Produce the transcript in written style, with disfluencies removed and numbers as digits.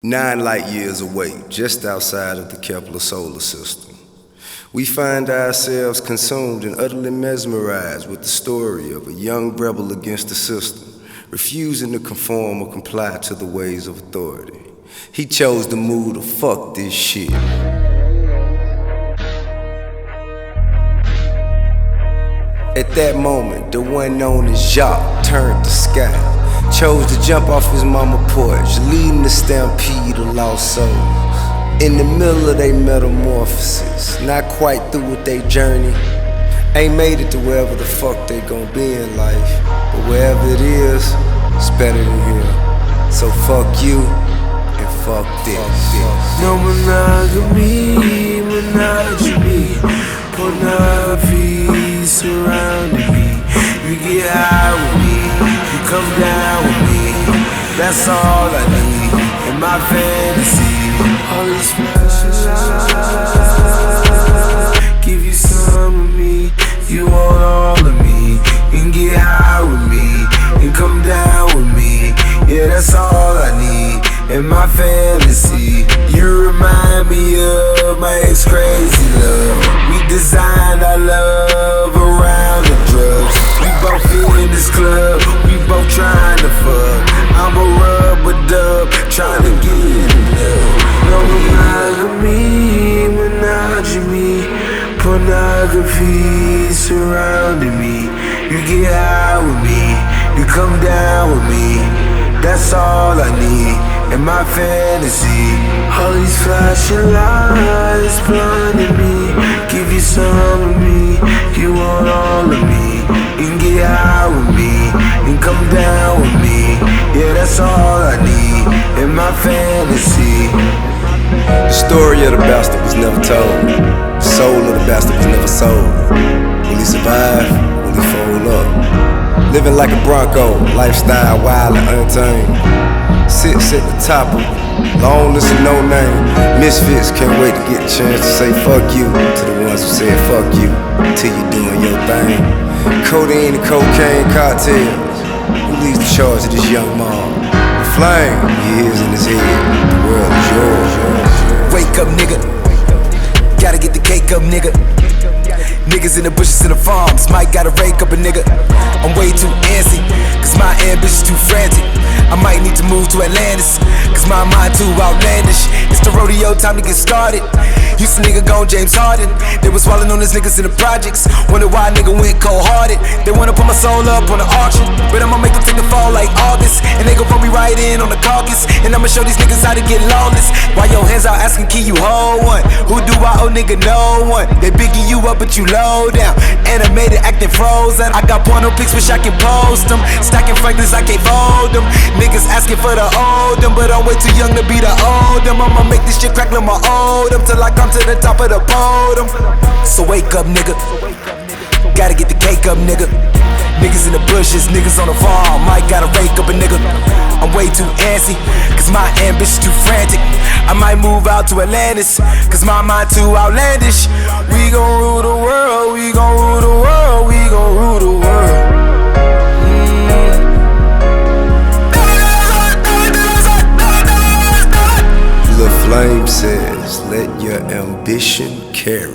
9 light years away, just outside of the Kepler solar system, we find ourselves consumed and utterly mesmerized with the story of a young rebel against the system, refusing to conform or comply to the ways of authority. He chose to move to fuck this shit. At that moment, the one known as Jacques turned the sky, chose to jump off his mama porch, leading the stampede of lost souls. In the middle of their metamorphosis, not quite through with their journey, ain't made it to wherever the fuck they gon' be in life, but wherever it is, it's better than here. So fuck you and fuck this. No monogamy, monogamy, pornography surrounding me. You get high with me, you come down with me. That's all I need in my fantasy. All these flashing lights, give you some of me. You want all of me. You can get high with me and come down with me. Yeah, that's all I need in my fantasy. You remind me of my ex-crazy love. We designed our love around the drugs. We both in this club, we both trying to fuck. I'm a rubber dub, trying to get enough. No monogamy, monogamy, pornography surrounding me. You get high with me, you come down with me. That's all I need in my fantasy. All these flashing lights blinding me. Give you some of me, you want all of me. You can get high with me, and come down with me. Yeah, that's all I need in my fantasy. The story of the bastard was never told. The soul of the bastard was never sold. Will he survive? Will he fold up? Living like a Bronco, lifestyle wild and untamed. Sits at the top of long list of no name. Misfits can't wait to get a chance to say fuck you to the ones who said fuck you till you doing your thing. Codeine and cocaine cartels. Who leads the charge of this young mom? The flame, he is in his head. The world is yours. Wake up, nigga. Gotta get the cake up, nigga. Niggas in the bushes in the farms, might gotta rake up a nigga. I'm way too antsy, cause my ambition's too frantic. I might need to move to Atlantis, cause my mind too outlandish. It's the rodeo, time to get started. Used to nigga gone James Harden. They was swallowing on these niggas in the projects. Wonder why a nigga went cold-hearted. They wanna put my soul up on the auction, but I'ma make them take the fall like August. And they gon' put me right in on the caucus. And I'ma show these niggas how to get lawless. Why your hands out asking, can you hold one? Who do I owe, nigga? No one. They bigging you up, but you low down. Animated, acting frozen. I got porno pics, wish I can post them. Stacking Franklins, I can't fold them. Niggas asking for the old them, but I'm way too young to be the old them. I'ma make this shit crack like my old them till I come to the top of the podium. So wake up, nigga. Gotta get the cake up, nigga. Niggas in the bushes, niggas on the farm, might gotta rake up a nigga. I'm way too antsy, cause my ambition's too frantic. I might move out to Atlantis, cause my mind too outlandish. We gon' rule the world, we gon' rule the world, we gon' rule the world. The flame says, let your ambition carry